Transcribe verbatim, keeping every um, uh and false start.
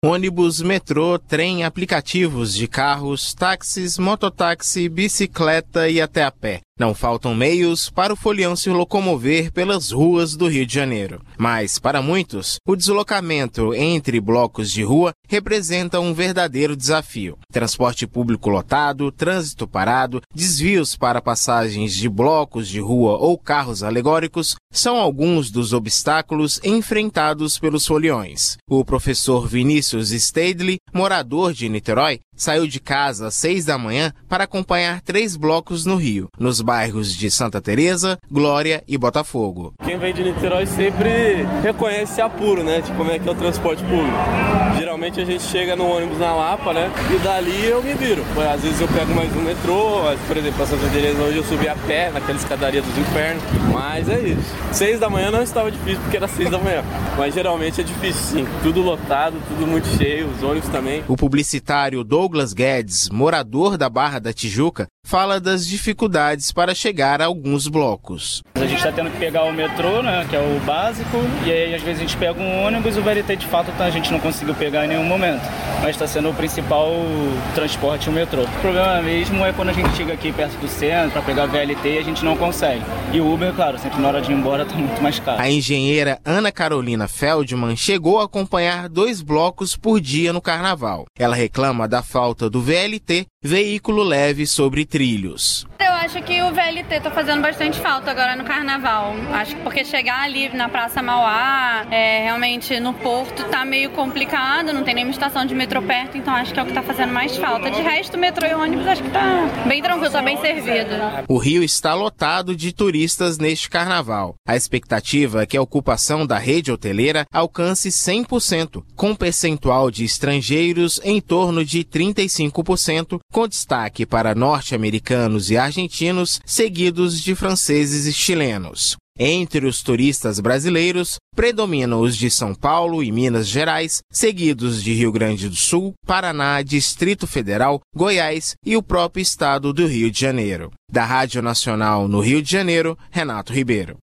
Ônibus, metrô, trem, aplicativos de carros, táxis, mototáxi, bicicleta e até a pé. Não faltam meios para o folião se locomover pelas ruas do Rio de Janeiro. Mas, para muitos, o deslocamento entre blocos de rua representa um verdadeiro desafio. Transporte público lotado, trânsito parado, desvios para passagens de blocos de rua ou carros alegóricos são alguns dos obstáculos enfrentados pelos foliões. O professor Vinícius Stadley, morador de Niterói, saiu de casa às seis da manhã para acompanhar três blocos no Rio, nos bairros de Santa Teresa, Glória e Botafogo. Quem vem de Niterói sempre reconhece esse apuro, né, de como é que é o transporte público. Geralmente a gente chega no ônibus na Lapa, né, e dali eu me viro. Às vezes eu pego mais um metrô, por exemplo, para Santa Teresa hoje eu subi a pé, naquela escadaria dos infernos, mas é isso. Seis da manhã não estava difícil porque era seis da manhã, mas geralmente é difícil sim, tudo lotado, tudo muito cheio, os ônibus também. O publicitário Douglas Guedes, morador da Barra da Tijuca, fala das dificuldades para chegar a alguns blocos. A gente está tendo que pegar o metrô, né, que é o básico, e aí às vezes a gente pega um ônibus e o V L T de fato a gente não conseguiu pegar em nenhum momento, mas está sendo o principal transporte o metrô. O problema mesmo é quando a gente chega aqui perto do centro para pegar o V L T e a gente não consegue. E o Uber, claro, sempre na hora de ir embora está muito mais caro. A engenheira Ana Carolina Feldman chegou a acompanhar dois blocos por dia no carnaval. Ela reclama da falta do V L T, veículo leve sobre trilhos. Eu acho que o V L T tá fazendo bastante falta agora no carnaval. Acho que porque chegar ali na Praça Mauá, é, realmente no Porto, tá meio complicado, não tem nenhuma estação de metrô perto, então acho que é o que tá fazendo mais falta. De resto, metrô e ônibus acho que tá bem tranquilo, tá bem servido. O Rio está lotado de turistas neste carnaval. A expectativa é que a ocupação da rede hoteleira alcance cem por cento, com percentual de estrangeiros em torno de trinta e cinco por cento, com destaque para norte-americanos e argentinos, seguidos de franceses e chilenos. Entre os turistas brasileiros, predominam os de São Paulo e Minas Gerais, seguidos de Rio Grande do Sul, Paraná, Distrito Federal, Goiás e o próprio estado do Rio de Janeiro. Da Rádio Nacional no Rio de Janeiro, Renato Ribeiro.